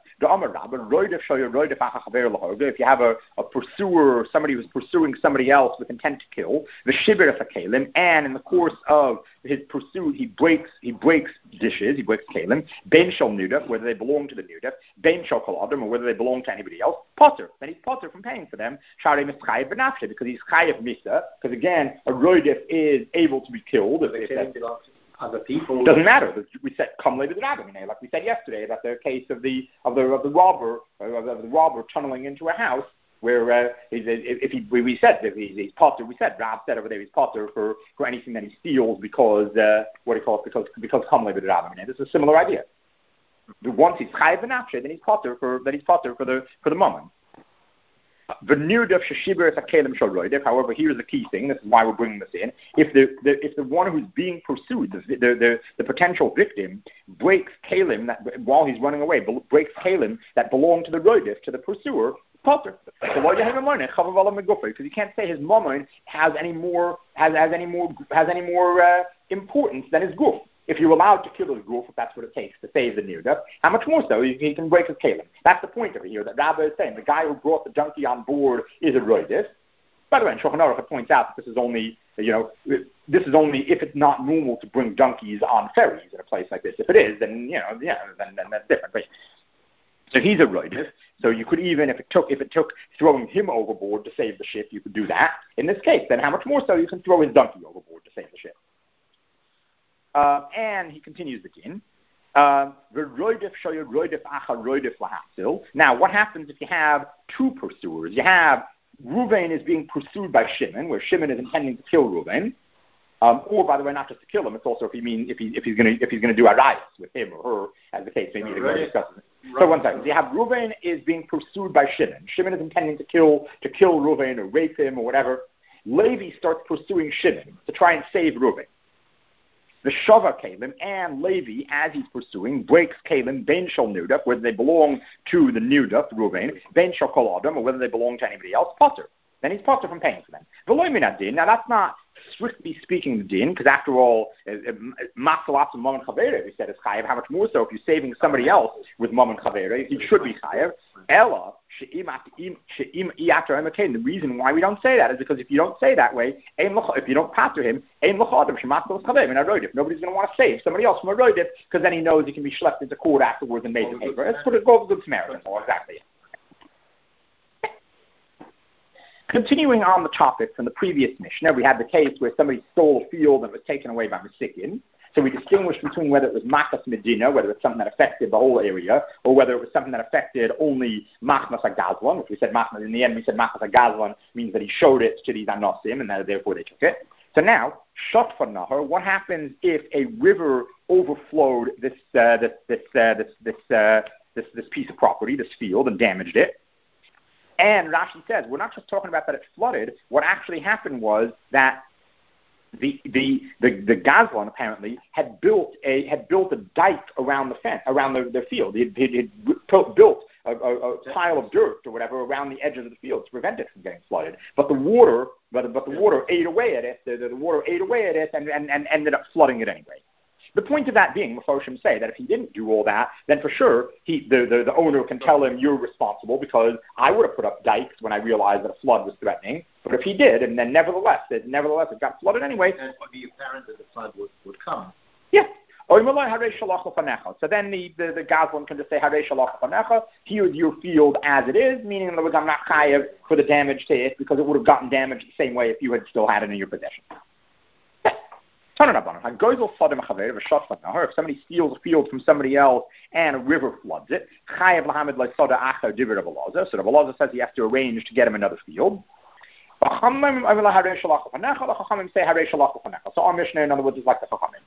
If you have a pursuer, somebody who's pursuing somebody else with intent to kill, the shibir kalim, and in the course of his pursuit, he breaks dishes, he breaks kalim, ben shel nudaf, whether they belong to the nudaf, ben shel kol adam, or whether they belong to anybody else, potter. Then he's potter from paying for them, sharei mischayev b'nafshe, because he's chayev misa, because again, a roidif is able to be killed. Other people. Doesn't matter. We said come later like we said yesterday about the case of the robber tunneling into a house where Rob said over there he's potter for anything that he steals because because come later this is a similar idea. Once he's chayav v'nafshe, then he's potter for the moment. However, here's the key thing. This is why we're bringing this in. If the one who's being pursued, the potential victim, breaks kalim that while he's running away, breaks kalim that belong to the roidif, to the pursuer, potter. Because you can't say his mammon has any more importance than his guf. If you're allowed to kill his guf, if that's what it takes to save the nirda, how much more so he can break his kalim. That's the point over here that Rabbi is saying. The guy who brought the donkey on board is a roidif. By the way, in Shulchan Aruch it points out that this is only if it's not normal to bring donkeys on ferries in a place like this. If it is, then then that's different. But So he's a roidif. So you could even, if it took throwing him overboard to save the ship, you could do that. In this case, then how much more so you can throw his donkey overboard to save the ship. And he continues the din. Now, what happens if you have two pursuers? You have Reuven is being pursued by Shimon, where Shimon is intending to kill Reuven. Or, by the way, not just to kill him, it's also if he's going to do arayos with him or her, as the case may be. So one second. You have Reuven is being pursued by Shimon. Shimon is intending to kill Reuven or rape him or whatever. Levi starts pursuing Shimon to try and save Reuven. The Shava Kalim and Levi, as he's pursuing, breaks Kalim, Ben Shal Nudaf, whether they belong to the Nudaf, Reuven, Ben Shal Kol Adam, or whether they belong to anybody else, Potter. Then he's Potter from paying for them. Now that's not strictly speaking the din, because after all, Masalat and Mom and Chavere, we said is chayev. How much more so if you're saving somebody else with Mom and Chavere, he should be chayev. Ella, the reason why we don't say that is because if you don't say that way, if you don't pater him, nobody's going to want to save somebody else from a roidif, because then he knows he can be schlepped into court afterwards and made to pay for it. That's what it goes with Good Samaritan law, exactly. Continuing on the topic from the previous Mishnah, we had the case where somebody stole a field and was taken away by Mesikin. So we distinguished between whether it was Machas Medina, whether it's something that affected the whole area, or whether it was something that affected only Machmas HaGazlan, which we said Machmas, in the end we said Machmas HaGazlan means that he showed it to these Anosim, and that therefore they took it. So now, Shotfa Nahar, what happens if a river overflowed this piece of property, this field, and damaged it? And Rashi says, we're not just talking about that it flooded. What actually happened was that the Gazlan apparently had built a dike around the fence, around the field. He built a pile of dirt or whatever around the edges of the field to prevent it from getting flooded. But the water ate away at it. The water ate away at it and ended up flooding it anyway. The point of that being, Mephoshim say that if he didn't do all that, then for sure the owner can tell him, you're responsible because I would have put up dikes when I realized that a flood was threatening. But if he did, and then nevertheless it got flooded anyway. And it would be apparent that the flood would come. Yeah. So then the Gazlan can just say, Harei Shalach Fanecha, here's your field as it is, meaning in other words, I'm not chayev for the damage to it because it would have gotten damaged the same way if you had still had it in your possession. If somebody steals a field from somebody else and a river floods it, so Rabbi Elazar says he has to arrange to get him another field. So our Mishnah, in other words, is like the Chachamim.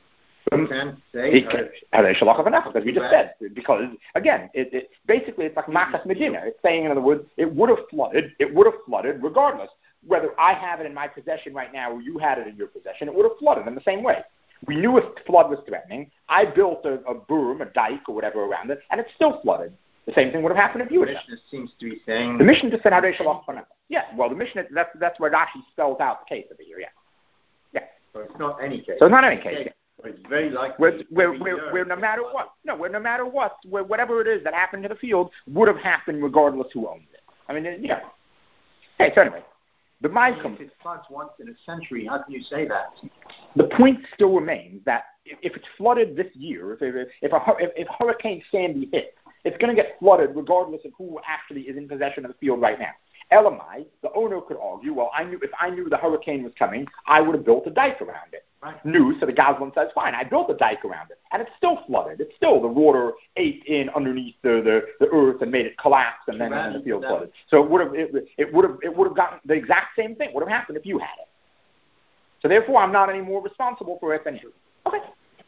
Because we just said, because again, it basically it's like Machas Medina. It's saying, in other words, it would have flooded regardless. Whether I have it in my possession right now or you had it in your possession, it would have flooded in the same way. We knew a flood was threatening. I built a berm, a dike, or whatever around it, and it still flooded. The same thing would have happened if you had done it. The Mishnah seems to be saying... The Mishnah just said, Harei Shalach Fanecha. Yeah, well, the Mishnah, that's where Rashi spells out the case over here, yeah. Yeah. So it's not any case. So it's not any case, yeah. But it's very likely... Where no matter what, whatever it is that happened to the field would have happened regardless who owns it. I mean, yeah. Okay, so anyway. If it floods once in a century, how can you say that? The point still remains that if it's flooded this year, if Hurricane Sandy hits, it's going to get flooded regardless of who actually is in possession of the field right now. Elamai, the owner could argue, well, if I knew the hurricane was coming, I would have built a dike around it. Right. So the Gazlan says, fine, I built a dike around it, and it's still flooded. It's still, the water ate in underneath the earth and made it collapse, and then the field flooded. So it would have gotten the exact same thing would have happened if you had it. So therefore, I'm not any more responsible for it than you. Okay.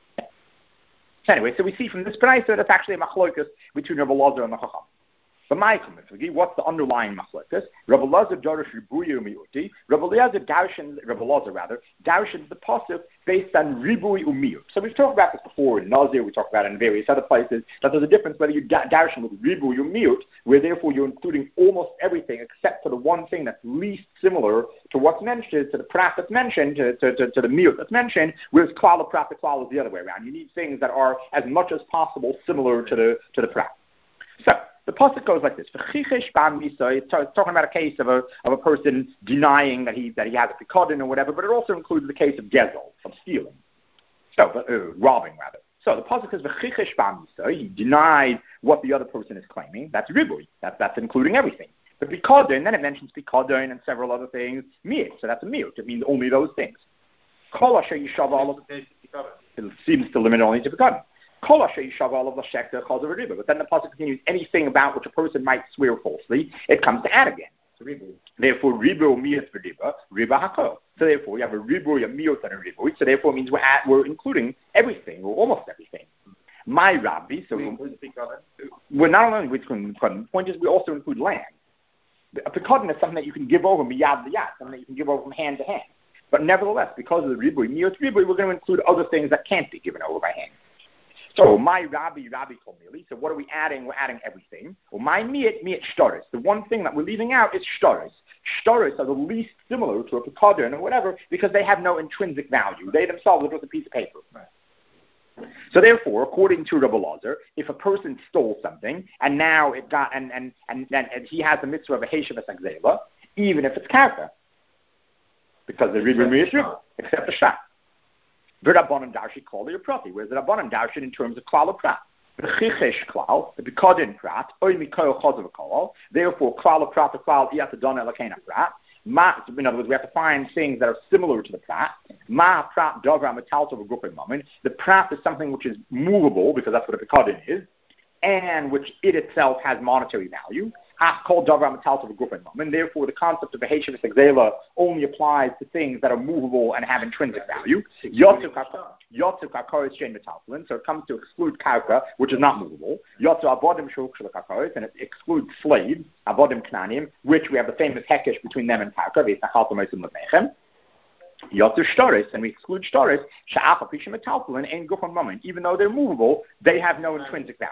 Anyway, so we see from this Braisa that's actually a machlokas between Rabbi Elazar and the Chacham. But what's the underlying machlokas? Rabbi Elazar darash ribuyu u'miuti. Rabbi Elazar darshans the pasuk based on ribui u'miut. So we've talked about this before in Nazir. We talked about it in various other places. That there's a difference whether you darshan with ribui u'miut, where therefore you're including almost everything except for the one thing that's least similar to what's mentioned, to the prat that's mentioned, to the miut that's mentioned. Whereas klal prat, the klal is the other way around. You need things that are as much as possible similar to the prat. So the pasuk goes like this: it's talking about a case of a person denying that he has a pikadon or whatever, but it also includes the case of gezel, of stealing, robbing rather. So the pasuk says he denied what the other person is claiming, that's ribui. That's including everything. But Bikadon, then it mentions Bikadon and several other things, miut. So that's a miut. It means only those things. Kol asher yishav olav. It seems to limit only to Bikadon. Kol asher yishav olav l'shekta chaz of a riba. But then the pasuk continues, anything about which a person might swear falsely, it comes to add again. Therefore, ribu miut v'riba, riba hakol. So therefore, you have a ribu, a miut, and a ribu. So therefore, it means we're including everything, or almost everything. My rabbi, so we're not only including Pekadon, the point is we also include land. A Pekadon is something that you can give over miyad liyad, something that you can give over from hand to hand. But nevertheless, because of the ribu, miut ribu, we're going to include other things that can't be given over by hand. So my rabbi kolmili. So what are we adding? We're adding everything. Well, my miut shtaris. The one thing that we're leaving out is shtaris. Shtaris are the least similar to a Pekadon or whatever because they have no intrinsic value. They themselves are just a piece of paper. Right. So therefore, according to Rabbi Lazar, if a person stole something and now it got and he has the mitzvah of a heshavas agzela, even if it's karka, because the ribu is ribu, except the shah. The Rabbanan Darshi call the prati, whereas the Rabbanan Darshi in terms of klal prat. The chichesh klal, the Bikadon prat, oy mikoy chazav klal. Therefore, klal prat the klal iyatadon elakena prat. In other words, we have to find things that are similar to the prat. Ma prat dover metalto v'gufay moment. The prat is something which is movable because that's what a Pekadon is, and which it itself has monetary value. Ha called dover metalto v'gufay moment. Therefore, the concept of a heshavas exela only applies to things that are movable and have intrinsic value. Yotzu kakar is shein metaltalin, so it comes to exclude karka, which is not movable. Yotzu abodim shuk shel kakar, and it excludes slaves, abodim knanim, which we have the famous hekesh between them and karka. V'isnachalto moisim lefnechem. Yotzu shtaris, and we exclude shtaris. Sha'ach apishim metaltalin and gufan moment. Even though they're movable, they have no intrinsic value.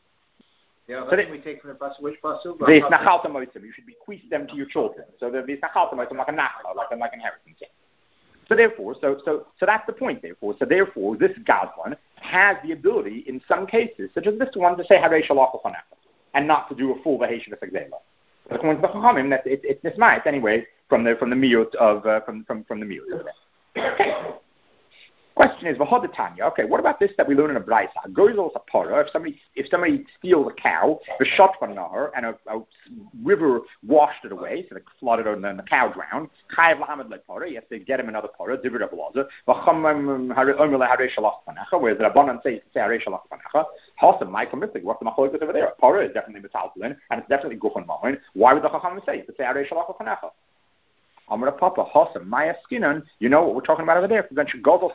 Yeah, so then we take from the pasuk, which pasuk? You should bequeath them to your children. So the v'isnachalta moisim like a nachla, like inheritance. So therefore, so that's the point. Therefore, this Gazlan has the ability in some cases, such as this one, to say Harei Shalach L'Chanecha and not to do a full V'Heshavas Agzela. But according to the Chachamim, that it's nismayis anyway from the miut of from the miut. Okay. Question is, okay, what about this that we learn in a braysa? Goizos a para. If somebody steals a cow, the shot from nahar, and a river washed it away, so they flooded it and the cow drowned. Chayav lahamad le para. You have to get him another para. Divir of lazer. V'chamim harei shalach panecha. Whereas the Rabbanan say harei shalach panecha. Hasam Michael Mithig. What's the machlokes over there? Para is definitely metaltalin, and it's definitely gufan moment. Why would the Chachamim say to say harei shalach panecha? Amar Papa, Hossam, Maya Skinan, you know what we're talking about over there. You're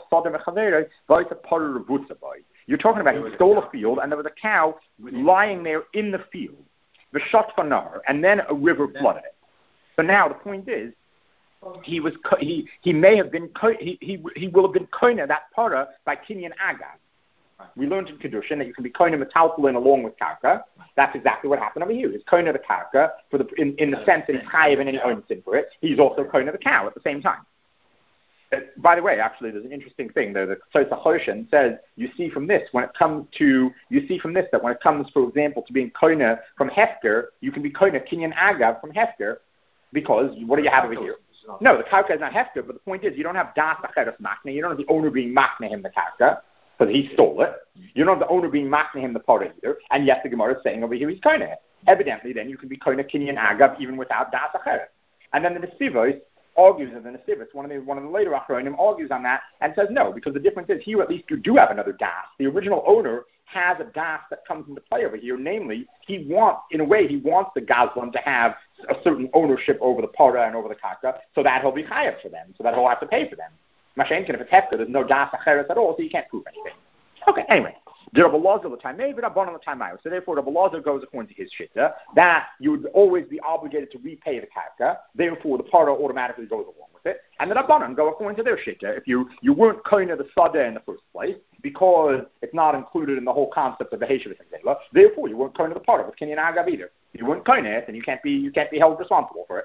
talking about he stole a field and there was a cow lying there in the field. The shot for Nahar, and then a river flooded it. So now the point is, he may have been he will have been koina that para by Kinyan Agag. We learned in Kedushin that you can be koina metaltalin along with karka. That's exactly what happened over here. He's koina the karka in the sense that he's chayiv in any own sin for it. He's also koina the cow at the same time. By the way, actually, there's an interesting thing. The Tzotza Choshen says you see from this that when it comes, for example, to being koina from hefker, you can be koina kinyan agav from hefker because what do you have over here? No, the karka is not hefker, but the point is you don't have das acheres machne. You don't have the owner being machne him the karka. Because he stole it. You don't have the owner being machne him the para either, and yet the Gemara is saying over here he's koine. Evidently, then you can be koine kinyan agav even without das acheret. And then the Nesivos argues, and the Nesivos, one of the later Achronim argues on that and says no, because the difference is here at least you do have another das. The original owner has a das that comes into play over here. Namely, he wants the Gazlan to have a certain ownership over the para and over the karka, so that he'll be chayav for them, so that he'll have to pay for them. Mashenkin, if it's hefker, there's no das acheres at all, so you can't prove anything. Okay, anyway. So therefore, Rabbi Lazar goes according to his shitta, that you would always be obligated to repay the karka, therefore the para automatically goes along with it. And the Rabbanan go according to their shitta. If you weren't koina the sada in the first place, because it's not included in the whole concept of the heshavas exela, therefore you weren't koina the para with kinyan agav either. You weren't koina it, and you can't be held responsible for it.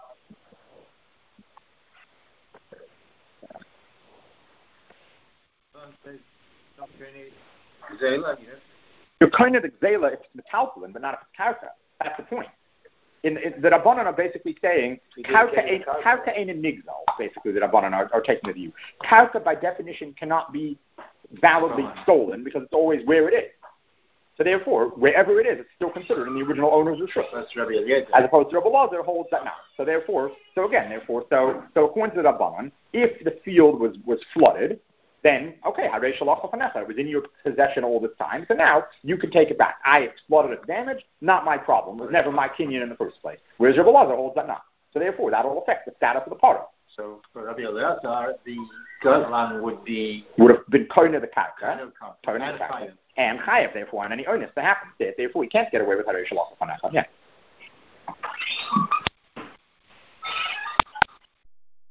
You're kind of the Gzela if it's metaltalin, but not if it's karka. That's the point. The Rabbanan are basically saying karka ain't a nigzal. Basically, the Rabbanan are taking the view. Karka, by definition, cannot be validly stolen because it's always where it is. So therefore, wherever it is, it's still considered in the original owner's reshut. That's Rabbi Eliezer. As opposed to Rabbi Lazar holds that now. So therefore, so according to the Rabbanan, if the field was flooded, then, okay, Harei Shalach Lefanecha, it was in your possession all this time, so now you can take it back. I flooded it damage, not my problem. It was never my kinyan in the first place. Whereas Rabbi Lazar holds that now. So therefore, that will affect the status of the party. So for Rabbi Eliezer, the Gazlan would have been Koine the Karka, and Chayev, therefore, on any onus that happens there. Therefore, we can't get away with Harei Shalach Lefanecha. Yeah.